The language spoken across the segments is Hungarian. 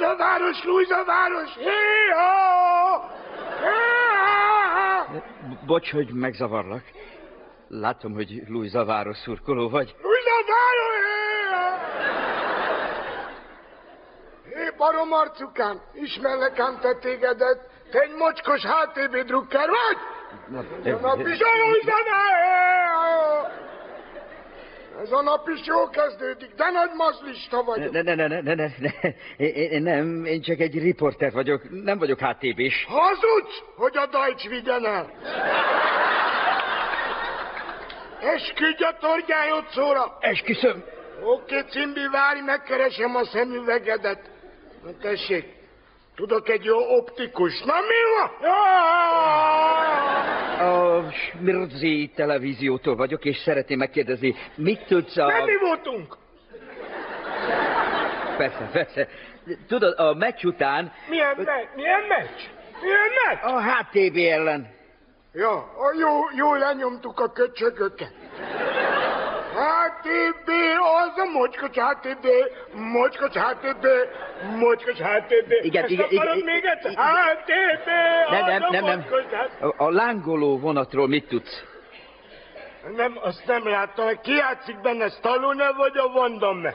Lujzaváros, Lujzaváros! Hé-ha! Hé-ha! Bocs, hogy megzavarlak. Látom, hogy Lujzaváros szurkoló vagy. Lujzaváros! Hé-ha! Hé, barom arcukám, ismerlek ám te tégedet. Te egy mocskos HTB drukker vagy? Ez a nap is a Lujzaváros! Ez a nap is jól kezdődik, de nagy mazlista vagyok. Nem, én csak egy riporter vagyok, nem vagyok HTB-s. Hazudsz, hogy a Dajcs vigyen el. Esküdj a torgyájocóra. Esküszöm. Oké, Cimbi, várj, megkeresem a szemüvegedet. Na tessék, tudok egy jó optikus. Na mi van? A Smirzi televíziótól vagyok, és szeretném megkérdezni, mit tudsz a... Nem mi voltunk? Persze. Tudod, a meccs után... Milyen meccs? A HTB ellen. Ja, jól lenyomtuk a köcsögöket. HTB, az a mocskos HTB, mocskos HTB, mocskos HTB. Igen. Akarod még egyszer? HTB, Nem. A lángoló vonatról mit tudsz? Nem, azt nem láttam. Ki játszik benne, Stallone vagy a Van Damme?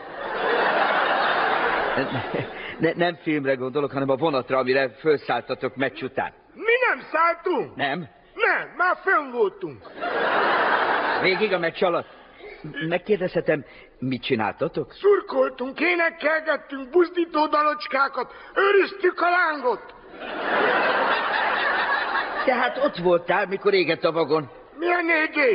Nem filmre gondolok, hanem a vonatra, amire felszálltatok meccs után. Mi nem szálltunk? Nem? Nem, már fönn voltunk. Végig a meccs alatt? Megkérdezhetem, mit csináltatok? Szurkoltunk, énekelgettünk, buzdító dalocskákat, őriztük a lángot. Tehát ott voltál, mikor égett a vagon. Milyen égés?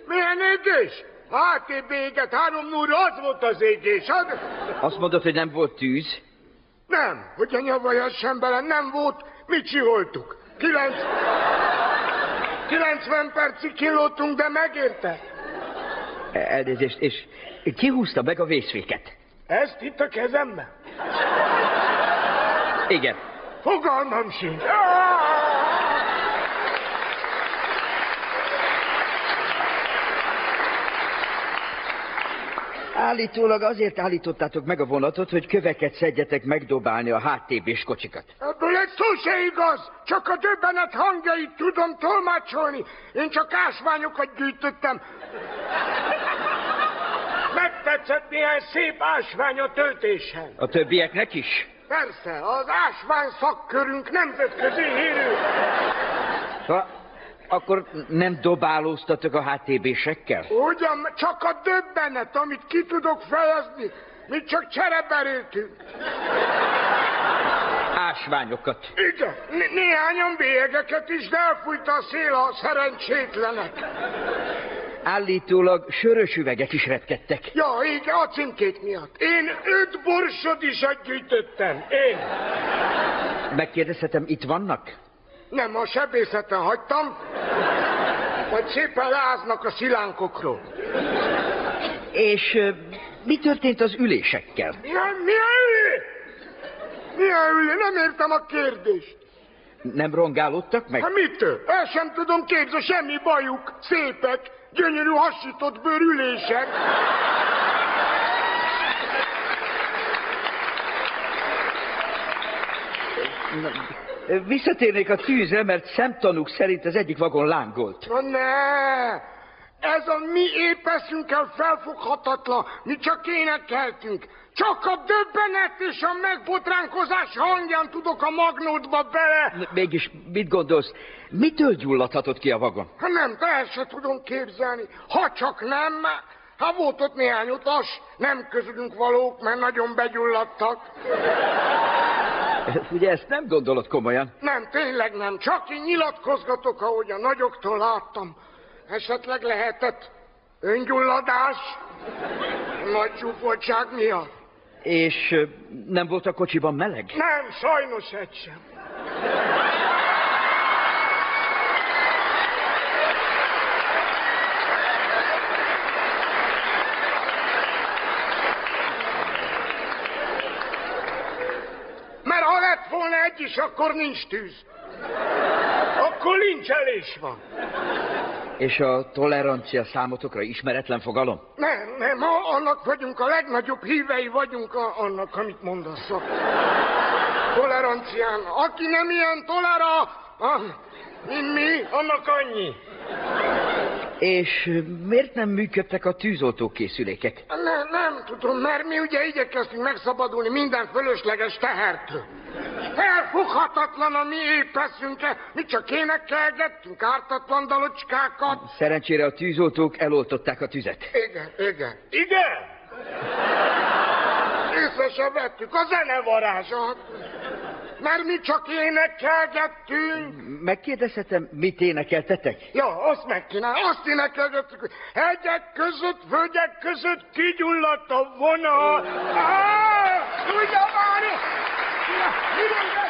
HTB éget 3-0-ra, az volt az égés. Azt mondod, hogy nem volt tűz? Nem, hogy a nyavajassam bele, nem volt, mit csiholtuk. 90 percig kilógtunk, de megérte. Elnézést, és ki húzta meg a vészféket? Ezt itt a kezemben? Igen. Fogalmam sincs. Állítólag azért állítottátok meg a vonatot, hogy köveket szedjetek megdobálni a HTB-s kocsikat. Ebből egy szó se igaz, csak a döbbenet hangjait tudom tolmácsolni. Én csak ásványokat gyűjtöttem. Megtetszett néhány szép ásvány a töltésen. A többieknek is? Persze, az ásvány szakkörünk nemzetközi hírű. Akkor nem dobálóztatok a HTB-sekkel? Ugyan, csak a döbbenet, amit ki tudok fejezni. Mi csak csereberéltünk. Ásványokat. Igen, néhányan bélyegeket is, de elfújta a szél a szerencsétlenek. Állítólag sörös üvegek is repkedtek. Ja, igen, a címkék miatt. Én 5 borsodisat gyűjtöttem. Én. Megkérdezhetem, itt vannak? Nem, a sebészeten hagytam. Majd szépen leáznak a szilánkokról. És mi történt az ülésekkel? Milyen ülé? Nem értem a kérdést. Nem rongálódtak meg? Hát mitől? El sem tudom képzelni, semmi bajuk. Szépek, gyönyörű hasított bőrülések. Visszatérnék a tűzre, mert szemtanúk szerint az egyik vagon lángolt. Na ne! Ez a mi épeszünkkel felfoghatatlan. Mi csak énekeltünk. Csak a döbbenet és a megbotránkozás hangján tudok a magnódba bele. Mégis mit gondolsz? Mitől gyulladhatott ki a vagon? Hát nem, de el se tudom képzelni. Ha csak nem, hát volt ott néhány utas, nem közülünk valók, mert nagyon begyulladtak. Ugye ezt nem gondolod komolyan? Nem, tényleg nem. Csak én nyilatkozgatok, ahogy a nagyoktól láttam. Esetleg lehetett öngyulladás nagy csúfoltság miatt. És nem volt a kocsiban meleg? Nem, sajnos egy sem. Mert ha lett volna egy is, akkor nincs tűz. Akkor lincselés van. És a tolerancia számotokra ismeretlen fogalom? Nem, annak vagyunk a legnagyobb hívei vagyunk annak, amit mondasz. Tolerancián. Aki nem ilyen mint mi, annak annyi. És miért nem működtek a tűzoltókészülékek? Nem tudom, mert mi ugye igyekeztünk megszabadulni minden fölösleges tehertől. Felfoghatatlan a mi épeszünket, mi csak énekelgettünk ártatlan dalocskákat. Szerencsére a tűzoltók eloltották a tüzet. Igen. Észre se vettük a zenevarázsat. Mert mi csak énekelgettünk. Megkérdezhetem, mit énekeltetek? Ja, azt meg kéne. Azt énekelgettük, hogy hegyek között, völgyek között kigyulladt a vonal. Tudja már! Mi van?